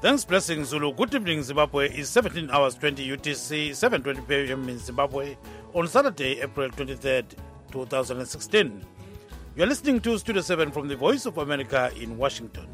Thanks, Blessing Zulu. Good evening, Zimbabwe. It's 17 hours 20 UTC, 7:20 p.m. in Zimbabwe on Saturday, April 23rd, 2016. You're listening to Studio 7 from the Voice of America in Washington.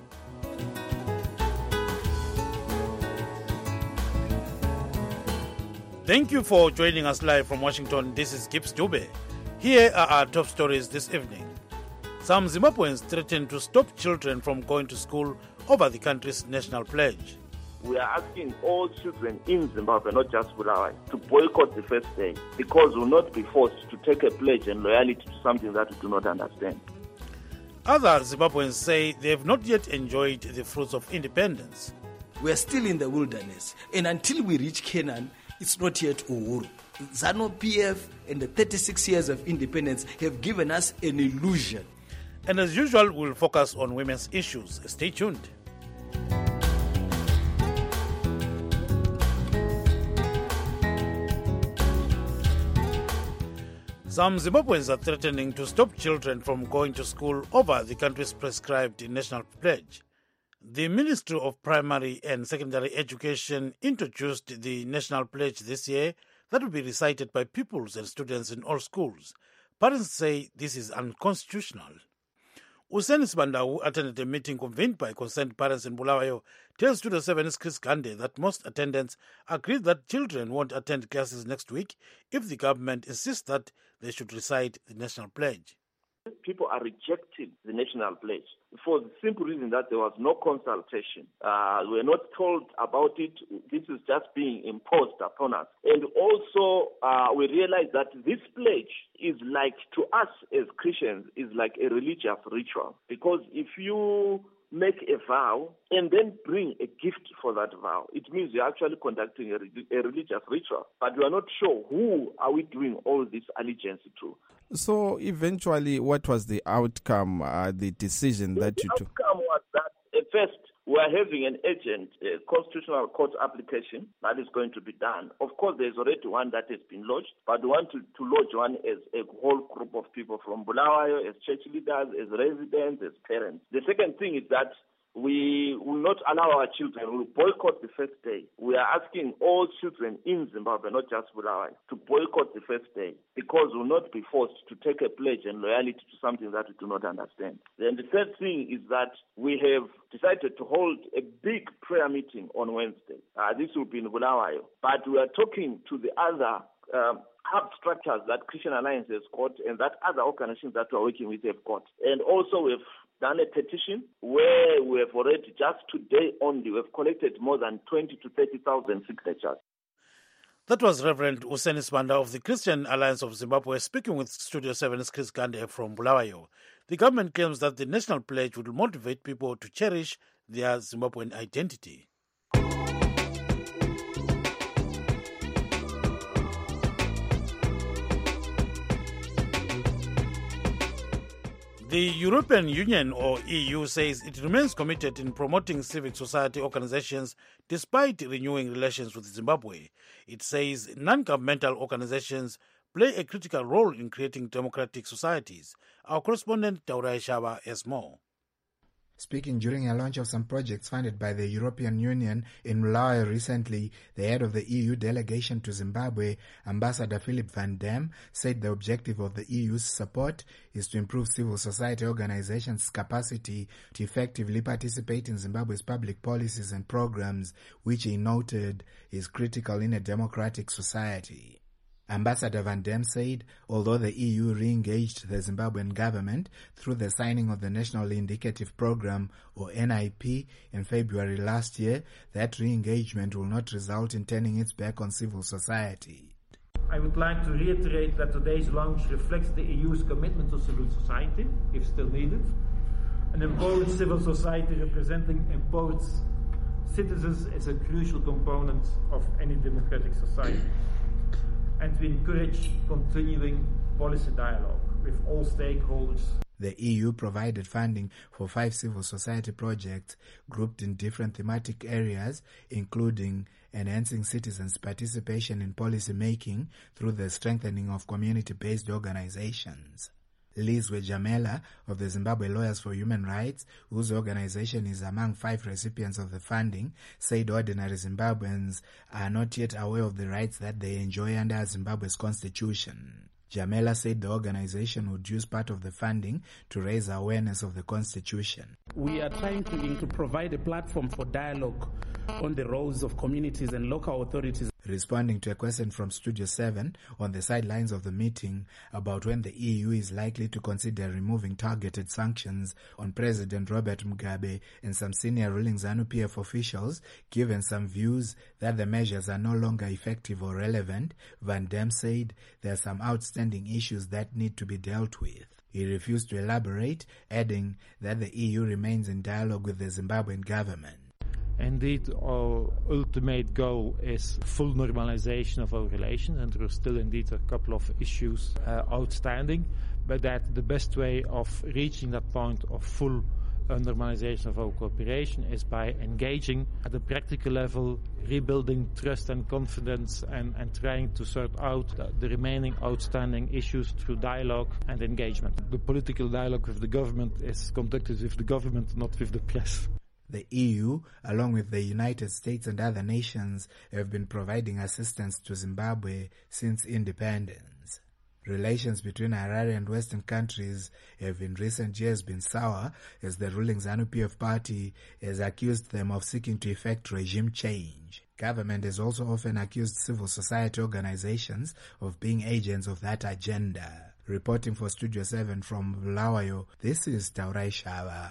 Thank you for joining us live from Washington. This is Gibbs Dube. Here are our top stories this evening. Some Zimbabweans threaten to stop children from going to school over the country's national pledge. We are asking all children in Zimbabwe, not just Bulawayo, to boycott the first day because we will not be forced to take a pledge and loyalty to something that we do not understand. Other Zimbabweans say they have not yet enjoyed the fruits of independence. We are still in the wilderness, and until we reach Canaan, it's not yet Uhuru. ZANU-PF and the 36 years of independence have given us an illusion. And as usual, we'll focus on women's issues. Stay tuned. Some Zimbabweans are threatening to stop children from going to school over the country's prescribed national pledge. The Ministry of Primary and Secondary Education introduced the national pledge this year that will be recited by pupils and students in all schools. Parents say this is unconstitutional. Usen Sibanda, who attended a meeting convened by concerned parents in Bulawayo, tells Studio 7's Chris Gande that most attendants agree that children won't attend classes next week if the government insists that they should recite the national pledge. People are rejecting the national pledge for the simple reason that there was no consultation. We were not told about it. This is just being imposed upon us. And also, we realize that this pledge is like, to us as Christians, is like a religious ritual. Because if you make a vow and then bring a gift for that vow, it means you're actually conducting a religious ritual. But we are not sure who are we doing all this allegiance to. So eventually, what was the outcome, the decision that you took? The outcome was that at first we are having an urgent constitutional court application that is going to be done. Of course, there's already one that has been lodged, but we want to lodge one as a whole group of people from Bulawayo, as church leaders, as residents, as parents. The second thing is that we will not allow our children, we will boycott the first day. We are asking all children in Zimbabwe, not just Bulawayo, to boycott the first day because we will not be forced to take a pledge and loyalty to something that we do not understand. Then the third thing is that we have decided to hold a big prayer meeting on Wednesday. This will be in Bulawayo. But we are talking to the other hub structures that Christian Alliance has got and that other organizations that we are working with have got. And also we've done a petition where we have already, just today only, we've collected more than 20 to 30,000 signatures. That was Reverend Usen Sibanda of the Christian Alliance of Zimbabwe speaking with Studio 7's Chris Gande from Bulawayo. The government claims that the national pledge will motivate people to cherish their Zimbabwean identity. The European Union, or EU, says it remains committed in promoting civic society organizations despite renewing relations with Zimbabwe. It says non-governmental organizations play a critical role in creating democratic societies. Our correspondent, Taurai Shaba, has more. Speaking during a launch of some projects funded by the European Union in Bulawayo recently, the head of the EU delegation to Zimbabwe, Ambassador Philip van Dam, said the objective of the EU's support is to improve civil society organizations' capacity to effectively participate in Zimbabwe's public policies and programs, which he noted is critical in a democratic society. Ambassador Van Dam said, although the EU re-engaged the Zimbabwean government through the signing of the National Indicative Programme, or NIP, in February last year, that re-engagement will not result in turning its back on civil society. I would like to reiterate that today's launch reflects the EU's commitment to civil society, if still needed, an empowered civil society representing empowered citizens is a crucial component of any democratic society. And to encourage continuing policy dialogue with all stakeholders. The EU provided funding for 5 civil society projects grouped in different thematic areas, including enhancing citizens' participation in policy making through the strengthening of community-based organizations. Lizwe Jamela of the Zimbabwe Lawyers for Human Rights, whose organization is among 5 recipients of the funding, said ordinary Zimbabweans are not yet aware of the rights that they enjoy under Zimbabwe's constitution. Jamela said the organization would use part of the funding to raise awareness of the constitution. We are trying to provide a platform for dialogue on the roles of communities and local authorities. Responding to a question from Studio 7 on the sidelines of the meeting about when the EU is likely to consider removing targeted sanctions on President Robert Mugabe and some senior ruling ZANU-PF officials, given some views that the measures are no longer effective or relevant, Van Dam said there are some outstanding issues that need to be dealt with. He refused to elaborate, adding that the EU remains in dialogue with the Zimbabwean government. Indeed, our ultimate goal is full normalization of our relations, and there are still indeed a couple of issues outstanding, but that the best way of reaching that point of full normalization of our cooperation is by engaging at a practical level, rebuilding trust and confidence, and trying to sort out the remaining outstanding issues through dialogue and engagement. The political dialogue with the government is conducted with the government, not with the press. The EU, along with the United States and other nations, have been providing assistance to Zimbabwe since independence. Relations between Harare and Western countries have in recent years been sour, as the ruling ZANU-PF party has accused them of seeking to effect regime change. Government has also often accused civil society organizations of being agents of that agenda. Reporting for Studio 7 from Bulawayo, this is Taurai Shava.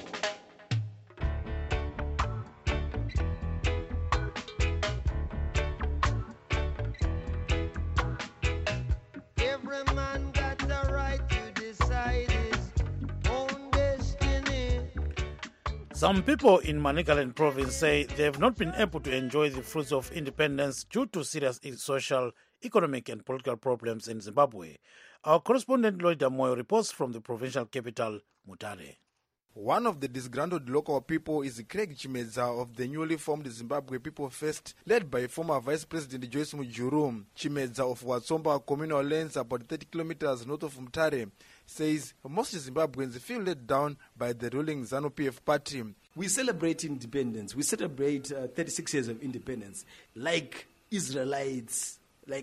Some people in Manicaland province say they have not been able to enjoy the fruits of independence due to serious social, economic and political problems in Zimbabwe. Our correspondent Lloyd Amoyo reports from the provincial capital, Mutare. One of the disgruntled local people is Craig Chimedza of the newly formed Zimbabwe People First, led by former Vice President Joyce Mujuru. Chimedza of Watsomba communal lands about 30 kilometers north of Mutare says most Zimbabweans feel let down by the ruling ZANU-PF party. We celebrate independence. We celebrate 36 years of independence, like Israelites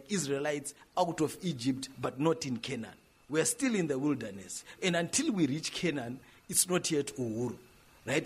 out of Egypt, but not in Canaan. We are still in the wilderness. And until we reach Canaan, it's not yet Uhuru, right?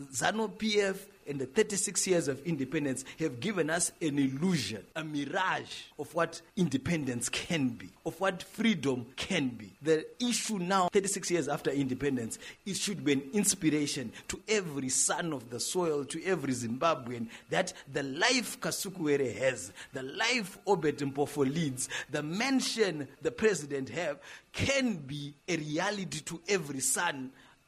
ZANU-PF and the 36 years of independence have given us an illusion, a mirage of what independence can be, of what freedom can be. The issue now, 36 years after independence, it should be an inspiration to every son of the soil, to every Zimbabwean, that the life Kasukuwere has, the life Obed Mpofo leads, the mansion the president have, can be a reality to every son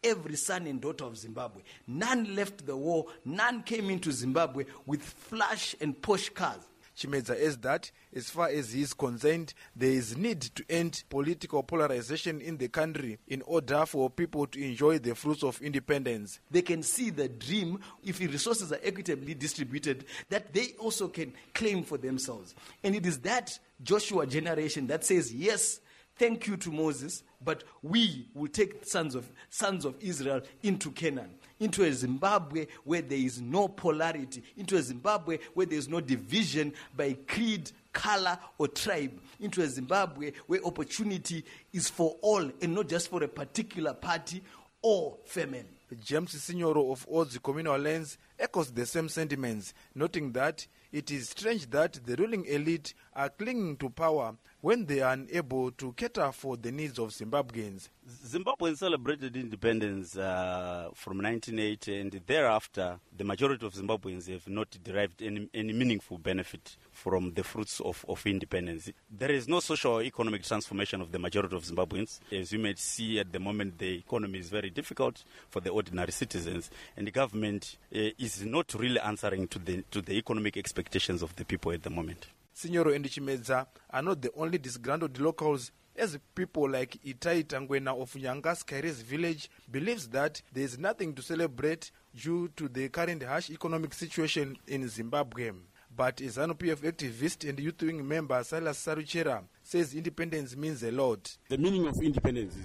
and daughter of Zimbabwe. None left the war, none came into Zimbabwe with flash and posh cars. Chimedza adds that, as far as he is concerned, there is need to end political polarization in the country in order for people to enjoy the fruits of independence. They can see the dream, if resources are equitably distributed, that they also can claim for themselves. And it is that Joshua generation that says, yes, thank you to Moses, but we will take sons of Israel into Canaan, into a Zimbabwe where there is no polarity, into a Zimbabwe where there is no division by creed, color, or tribe, into a Zimbabwe where opportunity is for all and not just for a particular party or family. James Signoro of Odzi Communal Lands echoes the same sentiments, noting that it is strange that the ruling elite are clinging to power when they are unable to cater for the needs of Zimbabweans. Zimbabwe celebrated independence from 1980, and thereafter the majority of Zimbabweans have not derived any meaningful benefit from the fruits of independence. There is no social or economic transformation of the majority of Zimbabweans. As you may see at the moment, the economy is very difficult for the ordinary citizens, and the government is not really answering to the economic expectations of the people at the moment. Signoro and Chimedza are not the only disgruntled locals, as people like Itai Tangwena of Nyangas Kaires village believes that there is nothing to celebrate due to the current harsh economic situation in Zimbabwe. But a ZANU-PF activist and youth wing member Silas Saruchera says independence means a lot. The meaning of independence is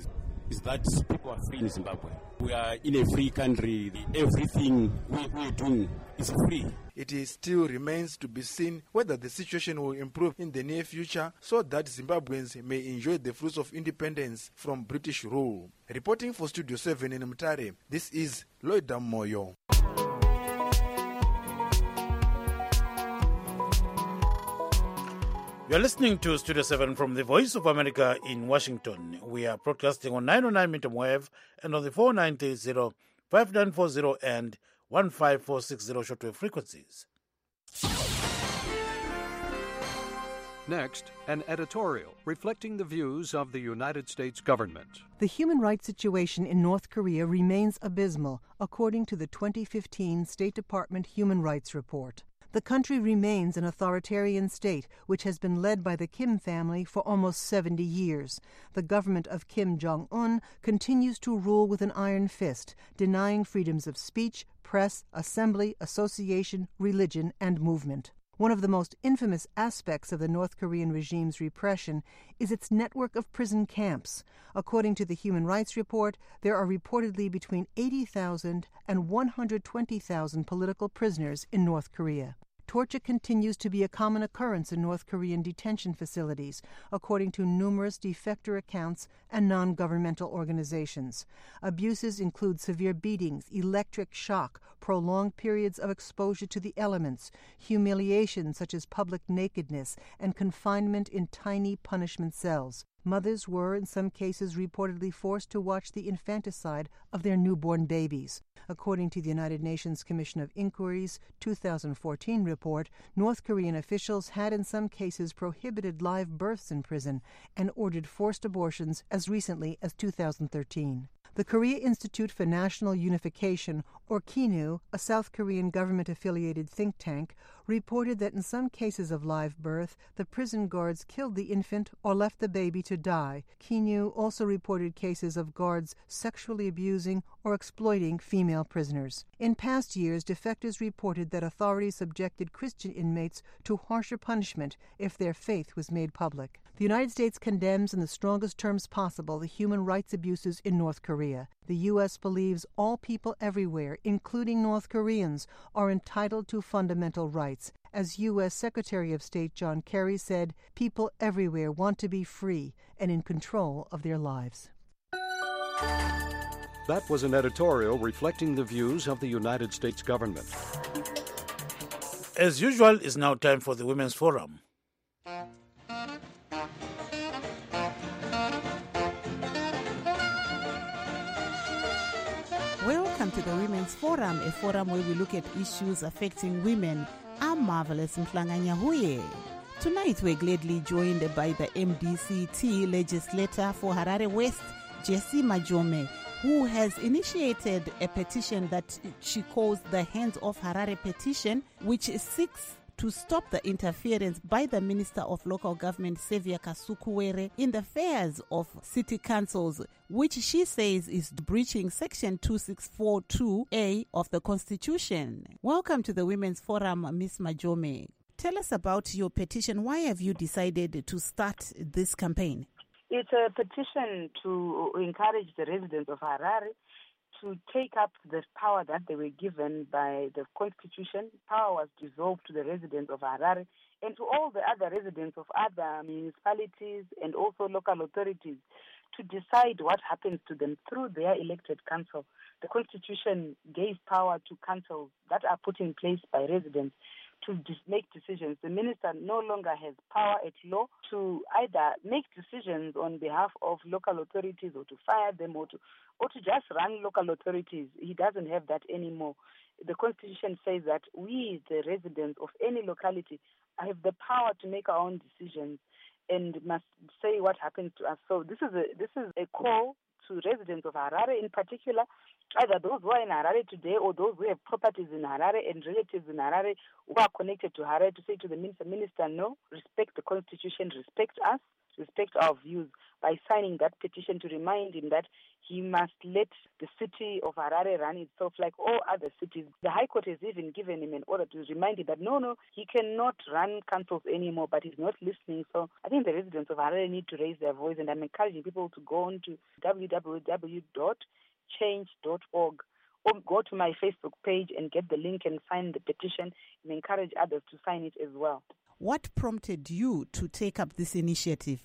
is that people are free in Zimbabwe. We are in a free country. Everything we're doing is free. It still remains to be seen whether the situation will improve in the near future so that Zimbabweans may enjoy the fruits of independence from British rule. Reporting for Studio 7 in Mutare, this is Lloyd Moyo. You're listening to Studio 7 from the Voice of America in Washington. We are broadcasting on 909 medium wave and on the 4930, 5940 and 15460 shortwave frequencies. Next, an editorial reflecting the views of the United States government. The human rights situation in North Korea remains abysmal, according to the 2015 State Department Human Rights Report. The country remains an authoritarian state which has been led by the Kim family for almost 70 years. The government of Kim Jong-un continues to rule with an iron fist, denying freedoms of speech, press, assembly, association, religion, and movement. One of the most infamous aspects of the North Korean regime's repression is its network of prison camps. According to the Human Rights Report, there are reportedly between 80,000 and 120,000 political prisoners in North Korea. Torture continues to be a common occurrence in North Korean detention facilities, according to numerous defector accounts and non-governmental organizations. Abuses include severe beatings, electric shock, prolonged periods of exposure to the elements, humiliation such as public nakedness, and confinement in tiny punishment cells. Mothers were, in some cases, reportedly forced to watch the infanticide of their newborn babies. According to the United Nations Commission of Inquiry's 2014 report, North Korean officials had in some cases prohibited live births in prison and ordered forced abortions as recently as 2013. The Korea Institute for National Unification, or KINU, a South Korean government-affiliated think tank, reported that in some cases of live birth, the prison guards killed the infant or left the baby to die. KINU also reported cases of guards sexually abusing or exploiting female prisoners. In past years, defectors reported that authorities subjected Christian inmates to harsher punishment if their faith was made public. The United States condemns in the strongest terms possible the human rights abuses in North Korea. The U.S. believes all people everywhere, including North Koreans, are entitled to fundamental rights. As U.S. Secretary of State John Kerry said, people everywhere want to be free and in control of their lives. That was an editorial reflecting the views of the United States government. As usual, it's now time for the Women's Forum. Welcome to the Women's Forum, a forum where we look at issues affecting women. I'm Marvelous Mhlanganya Huye. Tonight we're gladly joined by the MDCT legislator for Harare West, Jessie Majome, who has initiated a petition that she calls the Hands Off Harare petition, which seeks to stop the interference by the Minister of Local Government, Xavier Kasukuwere, in the affairs of city councils, which she says is breaching Section 2642A of the Constitution. Welcome to the Women's Forum, Ms. Majome. Tell us about your petition. Why have you decided to start this campaign? It's a petition to encourage the residents of Harare to take up the power that they were given by the Constitution. Power was devolved to the residents of Harare and to all the other residents of other municipalities and also local authorities to decide what happens to them through their elected council. The Constitution gave power to councils that are put in place by residents to make decisions. The minister no longer has power at law to either make decisions on behalf of local authorities or to fire them or to just run local authorities. He doesn't have that anymore. The Constitution says that we, the residents of any locality, have the power to make our own decisions and must say what happens to us. So this is a call to residents of Harare in particular, either those who are in Harare today or those who have properties in Harare and relatives in Harare who are connected to Harare, to say to the minister, no, respect the Constitution, respect us, respect our views by signing that petition to remind him that he must let the city of Harare run itself like all other cities. The High Court has even given him an order to remind him that no, he cannot run councils anymore, but he's not listening. So I think the residents of Harare need to raise their voice, and I'm encouraging people to go on to www.change.org or go to my Facebook page and get the link and sign the petition, and encourage others to sign it as well. What prompted you to take up this initiative?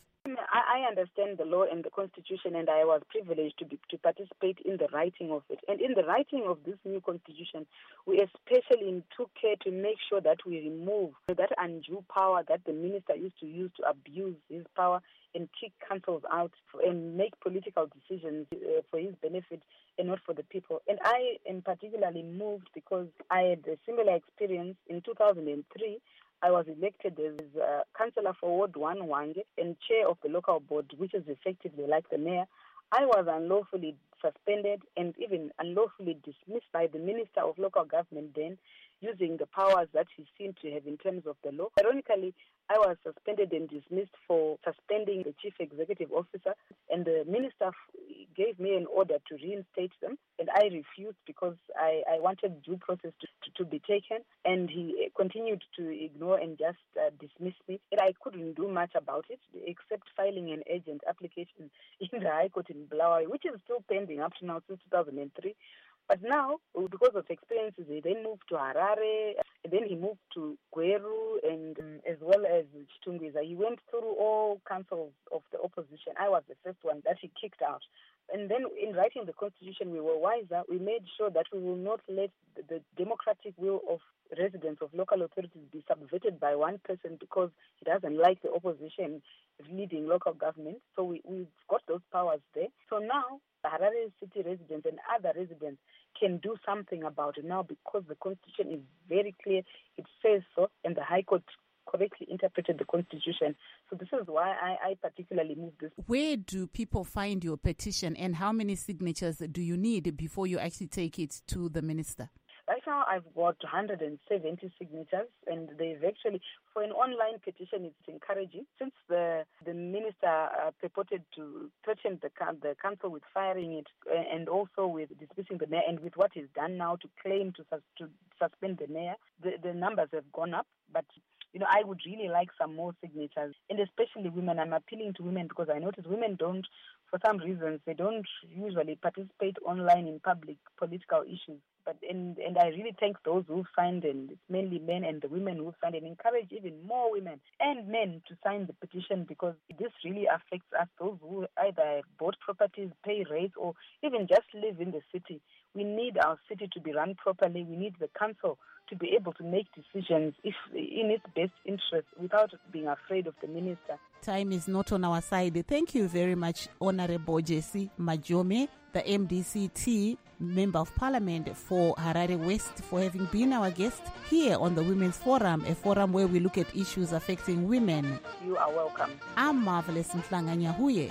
I understand the law and the Constitution, and I was privileged to participate in the writing of it. And in the writing of this new Constitution, we especially took care to make sure that we remove that undue power that the minister used to use to abuse his power and kick councils out and make political decisions for his benefit and not for the people. And I am particularly moved because I had a similar experience in 2003. I was elected as councillor for Ward 1 Hwange and chair of the local board, which is effectively like the mayor. I was unlawfully suspended and even unlawfully dismissed by the Minister of Local Government then, using the powers that he seemed to have in terms of the law. Ironically, I was suspended and dismissed for suspending the chief executive officer, and the minister gave me an order to reinstate them, and I refused because I wanted due process to be taken, and he continued to ignore and just dismiss me. And I couldn't do much about it except filing an urgent application in the High Court in Bulawayo, which is still pending up to now since 2003. But now, because of experiences, he then moved to Harare, and then he moved to Gweru, and as well as Chitungwiza. He went through all councils of the opposition. I was the first one that he kicked out. And then in writing the Constitution, we were wiser. We made sure that we will not let the democratic will of residents of local authorities be subverted by one person because he doesn't like the opposition leading local government. So we've got those powers there. So now the Harare city residents and other residents can do something about it now because the Constitution is very clear. It says so, and the High Court correctly interpreted the Constitution. So this is why I particularly moved this. Where do people find your petition, and how many signatures do you need before you actually take it to the minister? Right now, I've got 170 signatures, and they've actually, for an online petition, it's encouraging. Since the minister purported to threaten the council with firing it and also with dismissing the mayor, and with what he's done now to claim to suspend the mayor, the numbers have gone up. But I would really like some more signatures, and especially women. I'm appealing to women because I notice women don't, for some reasons, they don't usually participate online in public political issues. But and I really thank those who signed, and it's mainly men and the women who signed, and encourage even more women and men to sign the petition because this really affects us, those who either bought properties, pay rates, or even just live in the city. We need our city to be run properly. We need the council to be able to make decisions in its best interest without being afraid of the minister. Time is not on our side. Thank you very much, Honorable Jessie Majome, the MDC-T Member of Parliament for Harare West, for having been our guest here on the Women's Forum, a forum where we look at issues affecting women. You are welcome. I'm Marvelous Mhlanga-Nyahuye.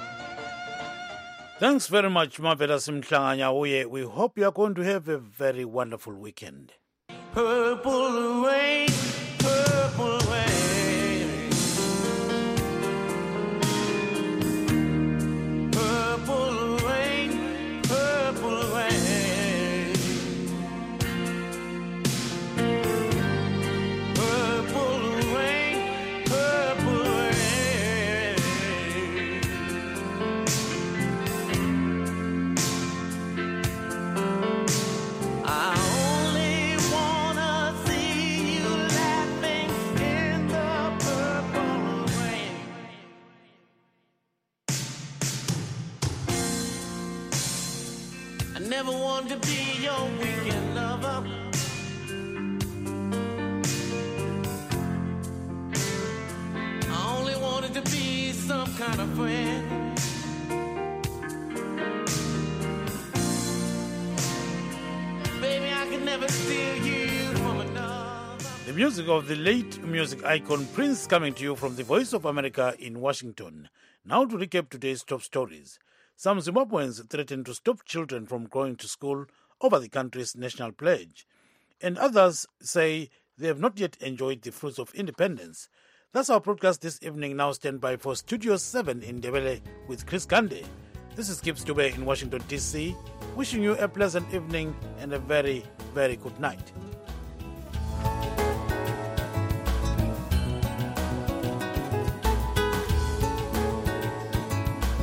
Thanks very much, Marvelous Mhlanga-Nyahuye. We hope you are going to have a very wonderful weekend. Purple rain, purple rain. Purple rain, purple rain. Purple rain, purple rain. I only wanna see you laughing in the purple rain. I never wanted to be your weekend lover. I only wanted to be some kind of friend. Baby, I could never steal you from another. The music of the late music icon Prince coming to you from the Voice of America in Washington. Now to recap today's top stories. Some Zimbabweans threaten to stop children from going to school over the country's national pledge. And others say they have not yet enjoyed the fruits of independence. That's our broadcast this evening. Now stand by for Studio 7 in Ndebele with Chris Gande. This is Gibbs Dube in Washington, D.C., wishing you a pleasant evening and a very, very good night.